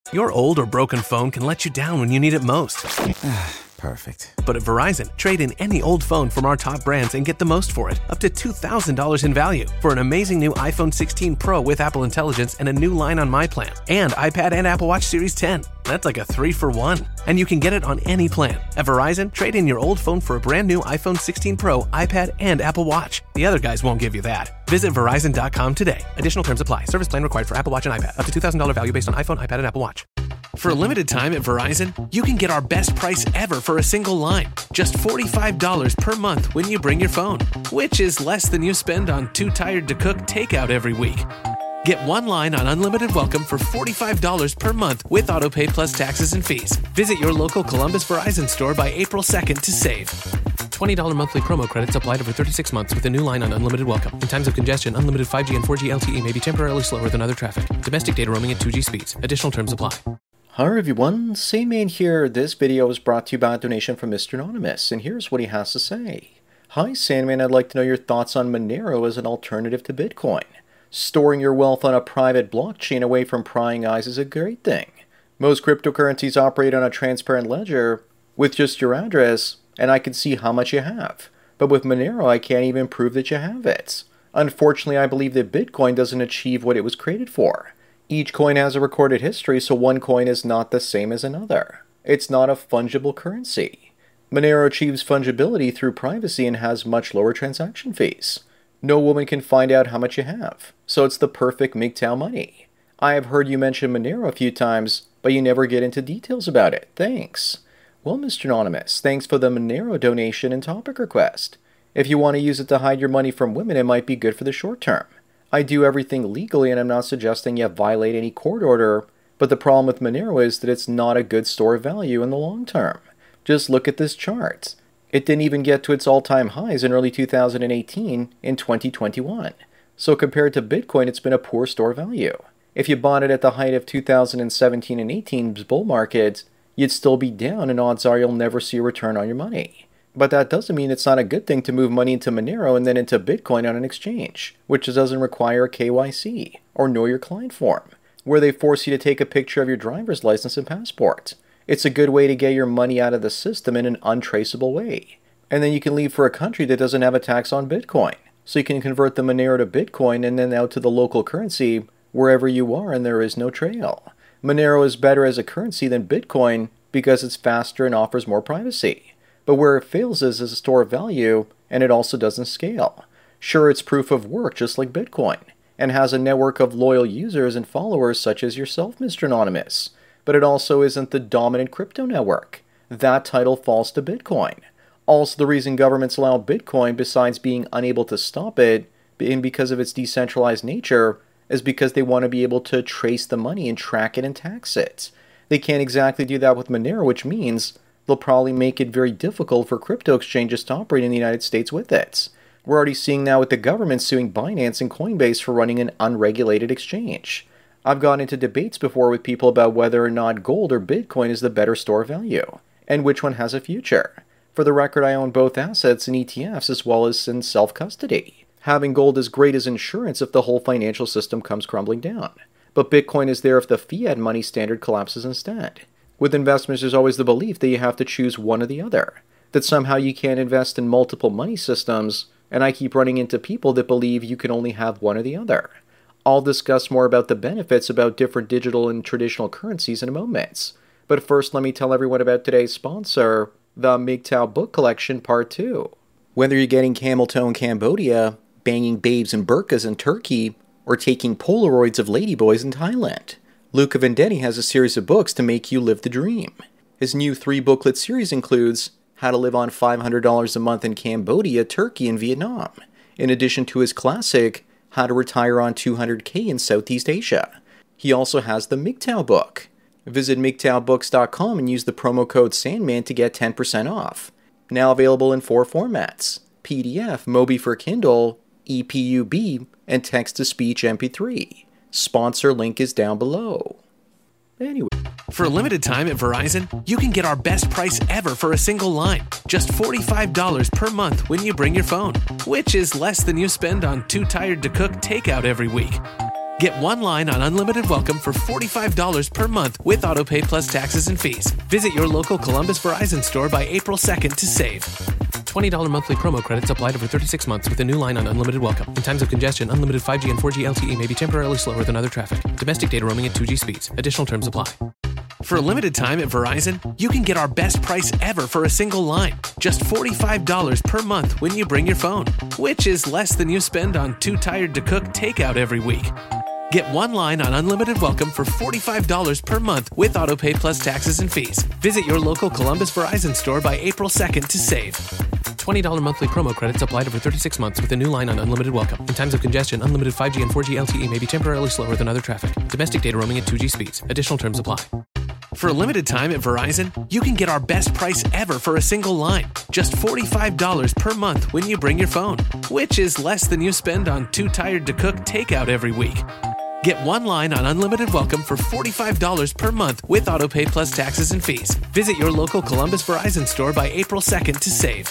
Your old or broken phone can let you down when you need it most. Perfect. But at Verizon, trade in any old phone from our top brands and get the most for it, up to $2,000 in value, for an amazing new iPhone 16 Pro with Apple Intelligence and a new line on My Plan, and iPad and Apple Watch Series 10. That's like a 3-for-1. And you can get it on any plan. At Verizon, trade in your old phone for a brand new iPhone 16 Pro, iPad, and Apple Watch. The other guys won't give you that. Visit Verizon.com today. Additional terms apply. Service plan required for Apple Watch and iPad. Up to $2,000 value based on iPhone, iPad, and Apple Watch. For a limited time at Verizon, you can get our best price ever for a single line. Just $45 per month when you bring your phone, which is less than you spend on Too Tired to Cook takeout every week. Get one line on Unlimited Welcome for $45 per month with AutoPay plus taxes and fees. Visit your local Columbus Verizon store by April 2nd to save. $20 monthly promo credits applied over 36 months with a new line on Unlimited Welcome. In times of congestion, unlimited 5G and 4G LTE may be temporarily slower than other traffic. Domestic data roaming at 2G speeds. Additional terms apply. Hi everyone, Sandman here. This video is brought to you by a donation from Mr. Anonymous, and here's what he has to say. Hi Sandman, I'd like to know your thoughts on Monero as an alternative to Bitcoin. Storing your wealth on a private blockchain away from prying eyes is a great thing. Most cryptocurrencies operate on a transparent ledger with just your address, and I can see how much you have. But with Monero, I can't even prove that you have it. Unfortunately, I believe that Bitcoin doesn't achieve what it was created for. Each coin has a recorded history, so one coin is not the same as another. It's not a fungible currency. Monero achieves fungibility through privacy and has much lower transaction fees. No woman can find out how much you have, so it's the perfect MGTOW money. I have heard you mention Monero a few times, but you never get into details about it. Thanks. Well, Mr. Anonymous, thanks for the Monero donation and topic request. If you want to use it to hide your money from women, it might be good for the short term. I do everything legally, and I'm not suggesting you violate any court order, but the problem with Monero is that it's not a good store of value in the long term. Just look at this chart. It didn't even get to its all-time highs in early 2018 in 2021. So compared to Bitcoin, it's been a poor store value. If you bought it at the height of 2017 and 18's bull market, you'd still be down, and odds are you'll never see a return on your money. But that doesn't mean it's not a good thing to move money into Monero and then into Bitcoin on an exchange, which doesn't require a KYC or Know Your Client form, where they force you to take a picture of your driver's license and passport. It's a good way to get your money out of the system in an untraceable way. And then you can leave for a country that doesn't have a tax on Bitcoin. So you can convert the Monero to Bitcoin and then out to the local currency wherever you are, and there is no trail. Monero is better as a currency than Bitcoin because it's faster and offers more privacy. But where it fails is as a store of value, and it also doesn't scale. Sure, it's proof of work just like Bitcoin, and has a network of loyal users and followers such as yourself, Mr. Anonymous. But it also isn't the dominant crypto network. That title falls to Bitcoin. Also, the reason governments allow Bitcoin, besides being unable to stop it, and because of its decentralized nature, is because they want to be able to trace the money and track it and tax it. They can't exactly do that with Monero, which means they'll probably make it very difficult for crypto exchanges to operate in the United States with it. We're already seeing now with the government suing Binance and Coinbase for running an unregulated exchange. I've gotten into debates before with people about whether or not gold or Bitcoin is the better store of value, and which one has a future. For the record, I own both assets in ETFs as well as in self-custody. Having gold is great as insurance if the whole financial system comes crumbling down. But Bitcoin is there if the fiat money standard collapses instead. With investments, there's always the belief that you have to choose one or the other, that somehow you can't invest in multiple money systems, and I keep running into people that believe you can only have one or the other. I'll discuss more about the benefits about different digital and traditional currencies in a moment. But first, let me tell everyone about today's sponsor, the MGTOW Book Collection Part 2. Whether you're getting camel toe in Cambodia, banging babes in burqas in Turkey, or taking Polaroids of ladyboys in Thailand, Luca Vendetti has a series of books to make you live the dream. His new 3-booklet series includes How to Live on $500 a Month in Cambodia, Turkey, and Vietnam, in addition to his classic, How to Retire on $200K in Southeast Asia. He also has the MGTOW book. Visit MGTOWbooks.com and use the promo code SANDMAN to get 10% off. Now available in 4 formats: PDF, Mobi for Kindle, EPUB, and text-to-speech MP3. Sponsor link is down below. Anyway. For a limited time at Verizon, you can get our best price ever for a single line. Just $45 per month when you bring your phone, which is less than you spend on Too Tired to Cook takeout every week. Get one line on unlimited welcome for $45 per month with AutoPay plus taxes and fees. Visit your local Columbus Verizon store by April 2nd to save. $20 monthly promo credits applied over 36 months with a new line on unlimited welcome. In times of congestion, unlimited 5G and 4G LTE may be temporarily slower than other traffic. Domestic data roaming at 2G speeds. Additional terms apply. For a limited time at Verizon, you can get our best price ever for a single line. Just $45 per month when you bring your phone, which is less than you spend on Too Tired to Cook takeout every week. Get one line on unlimited welcome for $45 per month with AutoPay plus taxes and fees. Visit your local Columbus Verizon store by April 2nd to save. $20 monthly promo credits applied over 36 months with a new line on unlimited welcome. In times of congestion, unlimited 5G and 4G LTE may be temporarily slower than other traffic. Domestic data roaming at 2G speeds. Additional terms apply. For a limited time at Verizon, you can get our best price ever for a single line. Just $45 per month when you bring your phone, which is less than you spend on Too Tired to Cook takeout every week. Get one line on unlimited welcome for $45 per month with AutoPay plus taxes and fees. Visit your local Columbus Verizon store by April 2nd to save.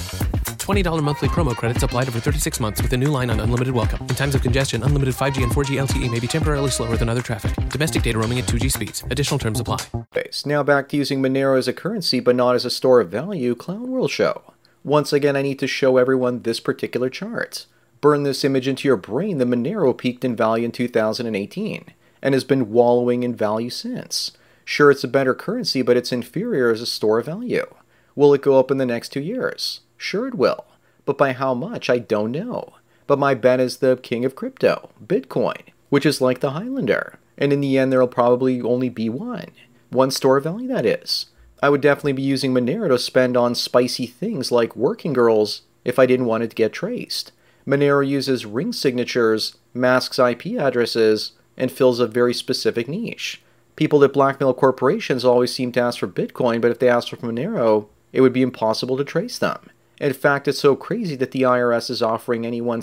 $20 monthly promo credits applied over 36 months with a new line on unlimited welcome. In times of congestion, unlimited 5G and 4G LTE may be temporarily slower than other traffic. Domestic data roaming at 2G speeds. Additional terms apply. Now back to using Monero as a currency but not as a store of value Clown World show. Once again, I need to show everyone this particular chart. Burn this image into your brain. The Monero peaked in value in 2018 and has been wallowing in value since. Sure, it's a better currency, but it's inferior as a store of value. Will it go up in the next 2 years? Sure it will. But by how much, I don't know. But my bet is the king of crypto, Bitcoin, which is like the Highlander. And in the end, there'll probably only be one store of value, that is. I would definitely be using Monero to spend on spicy things like working girls if I didn't want it to get traced. Monero uses ring signatures, masks IP addresses, and fills a very specific niche. People that blackmail corporations always seem to ask for Bitcoin, but if they ask for Monero, it would be impossible to trace them. In fact, it's so crazy that the IRS is offering anyone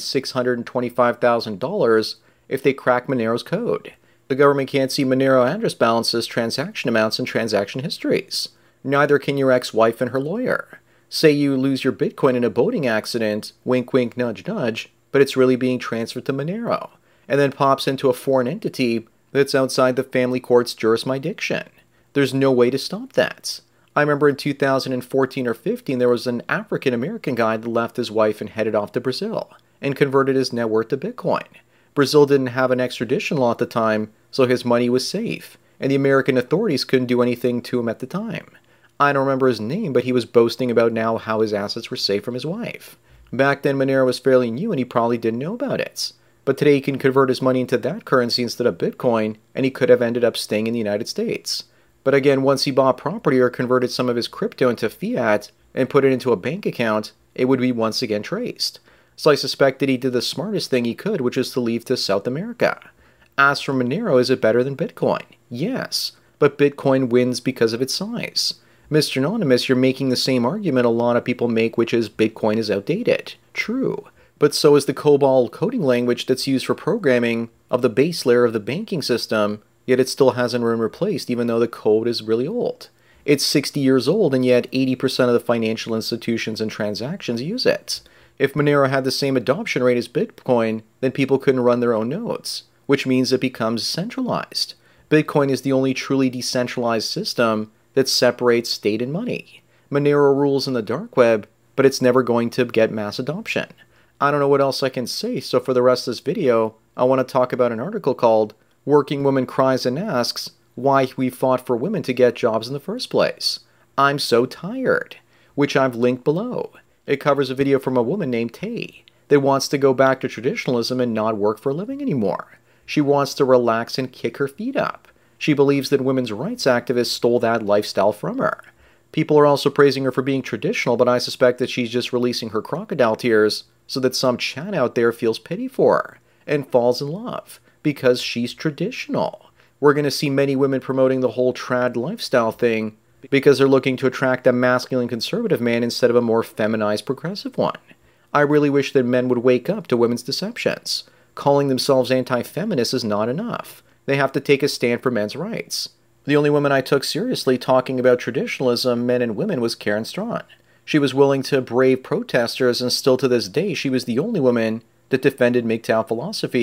$625,000 if they crack Monero's code. The government can't see Monero address balances, transaction amounts, and transaction histories. Neither can your ex-wife and her lawyer. Say you lose your Bitcoin in a boating accident, wink wink nudge nudge, but it's really being transferred to Monero, and then pops into a foreign entity that's outside the family court's jurisdiction. There's no way to stop that. I remember in 2014 or 15 there was an African American guy that left his wife and headed off to Brazil, and converted his net worth to Bitcoin. Brazil didn't have an extradition law at the time, so his money was safe, and the American authorities couldn't do anything to him at the time. I don't remember his name, but he was boasting about now how his assets were safe from his wife. Back then, Monero was fairly new and he probably didn't know about it. But today he can convert his money into that currency instead of Bitcoin, and he could have ended up staying in the United States. But again, once he bought property or converted some of his crypto into fiat and put it into a bank account, it would be once again traced. So I suspect that he did the smartest thing he could, which is to leave to South America. As for Monero, is it better than Bitcoin? Yes, but Bitcoin wins because of its size. Mr. Anonymous, you're making the same argument a lot of people make, which is Bitcoin is outdated. True. But so is the COBOL coding language that's used for programming of the base layer of the banking system, yet it still hasn't been replaced even though the code is really old. It's 60 years old and yet 80% of the financial institutions and transactions use it. If Monero had the same adoption rate as Bitcoin, then people couldn't run their own nodes, which means it becomes centralized. Bitcoin is the only truly decentralized system that separates state and money. Monero rules in the dark web, but it's never going to get mass adoption. I don't know what else I can say, so for the rest of this video, I want to talk about an article called Working Woman Cries and Asks Why We Fought for Women to Get Jobs in the First Place. I'm So Tired, which I've linked below. It covers a video from a woman named Tay that wants to go back to traditionalism and not work for a living anymore. She wants to relax and kick her feet up. She believes that women's rights activists stole that lifestyle from her. People are also praising her for being traditional, but I suspect that she's just releasing her crocodile tears so that some Chad out there feels pity for her and falls in love because she's traditional. We're going to see many women promoting the whole trad lifestyle thing because they're looking to attract a masculine conservative man instead of a more feminized progressive one. I really wish that men would wake up to women's deceptions. Calling themselves anti-feminist is not enough. They have to take a stand for men's rights. The only woman I took seriously talking about traditionalism, men and women, was Karen Strawn. She was willing to brave protesters, and still to this day, she was the only woman that defended MGTOW philosophy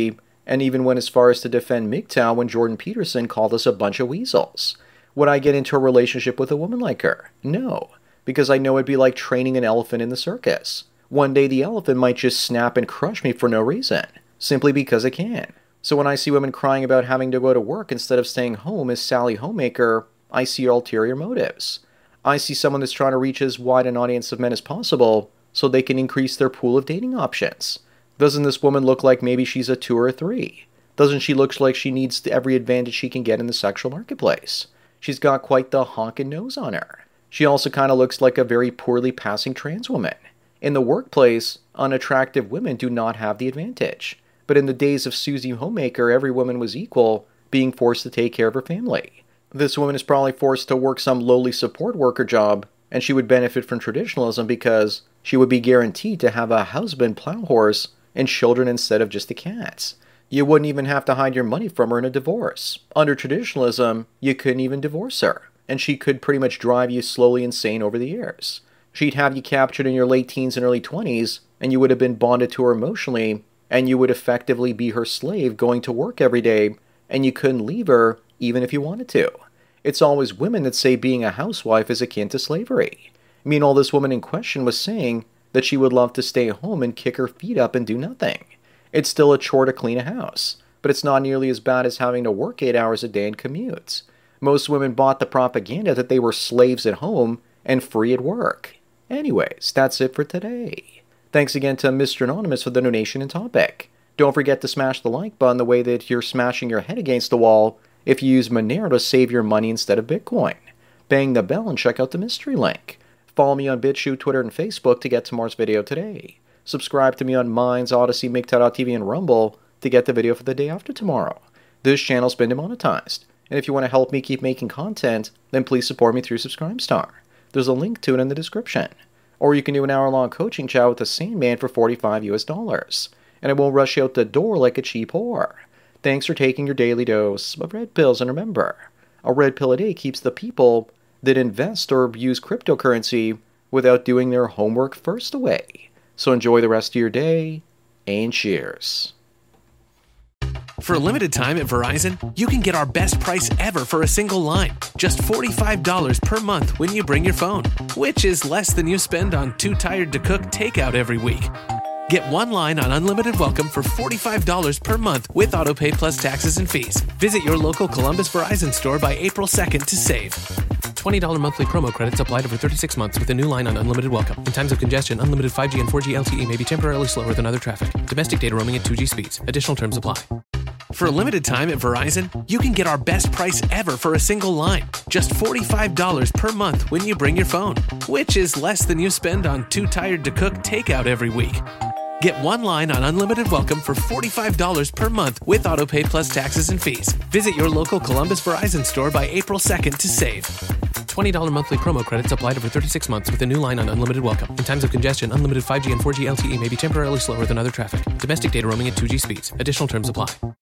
and even went as far as to defend MGTOW when Jordan Peterson called us a bunch of weasels. Would I get into a relationship with a woman like her? No, because I know it'd be like training an elephant in the circus. One day the elephant might just snap and crush me for no reason, simply because it can. So when I see women crying about having to go to work instead of staying home as Sally Homemaker, I see ulterior motives. I see someone that's trying to reach as wide an audience of men as possible so they can increase their pool of dating options. Doesn't this woman look like maybe she's a 2 or a 3? Doesn't she look like she needs every advantage she can get in the sexual marketplace? She's got quite the honkin' nose on her. She also kind of looks like a very poorly passing trans woman. In the workplace, unattractive women do not have the advantage. But in the days of Susie Homemaker, every woman was equal, being forced to take care of her family. This woman is probably forced to work some lowly support worker job, and she would benefit from traditionalism because she would be guaranteed to have a husband, plow horse, and children instead of just the cats. You wouldn't even have to hide your money from her in a divorce. Under traditionalism, you couldn't even divorce her, and she could pretty much drive you slowly insane over the years. She'd have you captured in your late teens and early 20s, and you would have been bonded to her emotionally, and you would effectively be her slave going to work every day, and you couldn't leave her even if you wanted to. It's always women that say being a housewife is akin to slavery. Meanwhile, this woman in question was saying that she would love to stay home and kick her feet up and do nothing. It's still a chore to clean a house, but it's not nearly as bad as having to work 8 hours a day and commutes. Most women bought the propaganda that they were slaves at home and free at work. Anyways, that's it for today. Thanks again to Mr. Anonymous for the donation and topic. Don't forget to smash the like button the way that you're smashing your head against the wall if you use Monero to save your money instead of Bitcoin. Bang the bell and check out the mystery link. Follow me on BitChute, Twitter, and Facebook to get tomorrow's video today. Subscribe to me on Minds, Odyssey, MGTOW.tv, and Rumble to get the video for the day after tomorrow. This channel's been demonetized, and if you want to help me keep making content, then please support me through Subscribestar. There's a link to it in the description. Or you can do an hour-long coaching chat with the Sandman for $45 and it won't rush you out the door like a cheap whore. Thanks for taking your daily dose of red pills, and remember, a red pill a day keeps the people that invest or use cryptocurrency without doing their homework first away. So enjoy the rest of your day, and cheers. For a limited time at Verizon, you can get our best price ever for a single line. Just $45 per month when you bring your phone, which is less than you spend on Too Tired to Cook takeout every week. Get one line on Unlimited Welcome for $45 per month with AutoPay plus taxes and fees. Visit your local Columbus Verizon store by April 2nd to save. $20 monthly promo credits applied over 36 months with a new line on Unlimited Welcome. In times of congestion, unlimited 5G and 4G LTE may be temporarily slower than other traffic. Domestic data roaming at 2G speeds. Additional terms apply. For a limited time at Verizon, you can get our best price ever for a single line. Just $45 per month when you bring your phone, which is less than you spend on Too Tired to Cook takeout every week. Get one line on Unlimited Welcome for $45 per month with AutoPay plus taxes and fees. Visit your local Columbus Verizon store by April 2nd to save. $20 monthly promo credits applied over 36 months with a new line on Unlimited Welcome. In times of congestion, unlimited 5G and 4G LTE may be temporarily slower than other traffic. Domestic data roaming at 2G speeds. Additional terms apply.